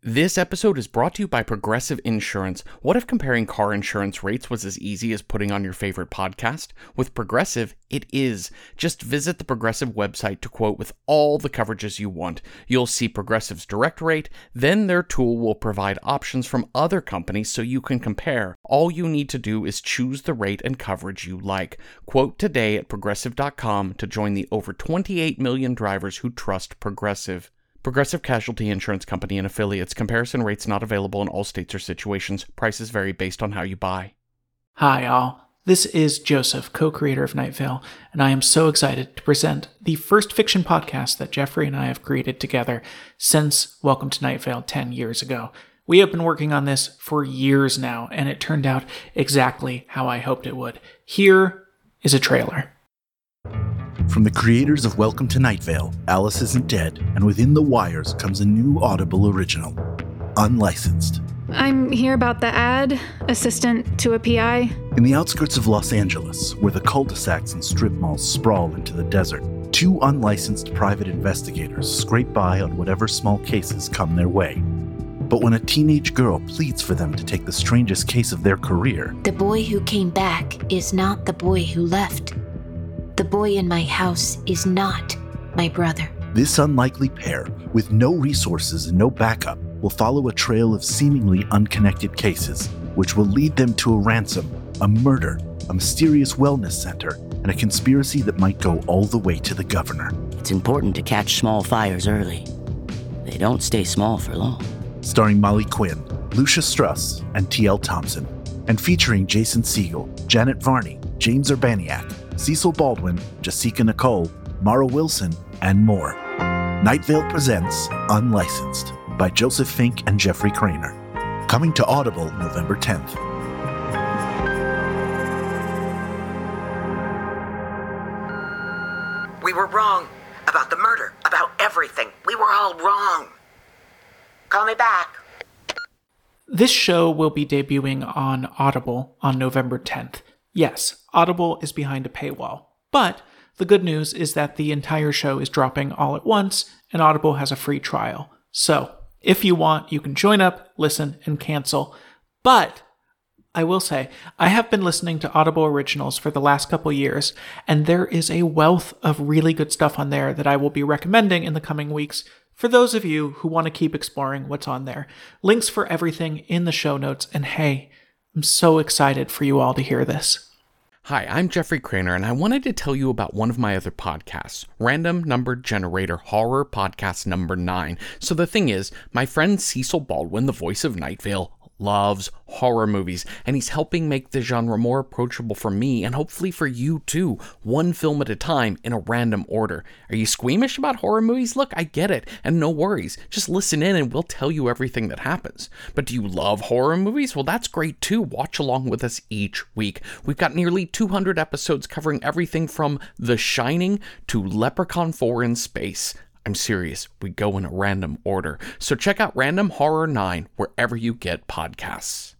This episode is brought to you by Progressive Insurance. What if comparing car insurance rates was as easy as putting on your favorite podcast? With Progressive, it is. Just visit the Progressive website to quote with all the coverages you want. You'll see Progressive's direct rate, then their tool will provide options from other companies so you can compare. All you need to do is choose the rate and coverage you like. Quote today at Progressive.com to join the over 28 million drivers who trust Progressive. Progressive Casualty Insurance Company and Affiliates. Comparison rates not available in all states or situations. Prices vary based on how you buy. Hi all, this is Joseph, co-creator of Night Vale, and I am so excited to present the first fiction podcast that Jeffrey and I have created together since Welcome to Night Vale 10 years ago. We have been working on this for years now, and it turned out exactly how I hoped it would. Here is a trailer. From the creators of Welcome to Night Vale, Alice Isn't Dead, and Within the Wires comes a new Audible original, Unlicensed. I'm here about the ad, assistant to a PI. In the outskirts of Los Angeles, where the cul-de-sacs and strip malls sprawl into the desert, two unlicensed private investigators scrape by on whatever small cases come their way. But when a teenage girl pleads for them to take the strangest case of their career... The boy who came back is not the boy who left. The boy in my house is not my brother. This unlikely pair, with no resources and no backup, will follow a trail of seemingly unconnected cases, which will lead them to a ransom, a murder, a mysterious wellness center, and a conspiracy that might go all the way to the governor. It's important to catch small fires early. They don't stay small for long. Starring Molly Quinn, Lucia Struss, and T.L. Thompson, and featuring Jason Segel, Janet Varney, James Urbaniak, Cecil Baldwin, Jessica Nicole, Mara Wilson, and more. Night Vale presents Unlicensed by Joseph Fink and Jeffrey Craner. Coming to Audible November 10th. We were wrong about the murder, about everything. We were all wrong. Call me back. This show will be debuting on Audible on November 10th. Yes, Audible is behind a paywall, but the good news is that the entire show is dropping all at once, and Audible has a free trial. So, if you want, you can join up, listen, and cancel. But I will say, I have been listening to Audible Originals for the last couple years, and there is a wealth of really good stuff on there that I will be recommending in the coming weeks for those of you who want to keep exploring what's on there. Links for everything in the show notes, and hey, I'm so excited for you all to hear this. Hi, I'm Jeffrey Craner, and I wanted to tell you about one of my other podcasts, Random Number Generator Horror Podcast number 9. So the thing is, my friend Cecil Baldwin, the voice of Night Vale, loves horror movies, and he's helping make the genre more approachable for me and hopefully for you too, one film at a time in a random order. Are you squeamish about horror movies? Look, I get it, and no worries. Just listen in and we'll tell you everything that happens. But do you love horror movies? Well, that's great too. Watch along with us each week. We've got nearly 200 episodes covering everything from The Shining to Leprechaun 4 in Space. I'm serious, we go in a random order. So check out Random Horror 9 wherever you get podcasts.